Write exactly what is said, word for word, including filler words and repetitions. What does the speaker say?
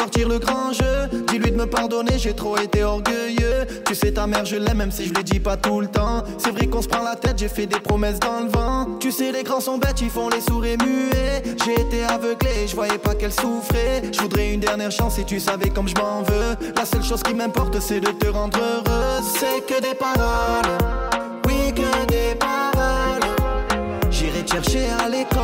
sortir le grand jeu. Dis-lui de me pardonner, j'ai trop été orgueilleux. Tu sais ta mère je l'aime même si je le dis pas tout le temps. C'est vrai qu'on se prend la tête, j'ai fait des promesses dans le vent. Tu sais les grands sont bêtes, ils font les sourds et muets. J'ai été aveuglé, je voyais pas qu'elle souffrait. Je voudrais une dernière chance si tu savais comme je m'en veux. La seule chose qui m'importe c'est de te rendre heureuse. C'est que des paroles, oui que des paroles. J'irai te chercher à l'école.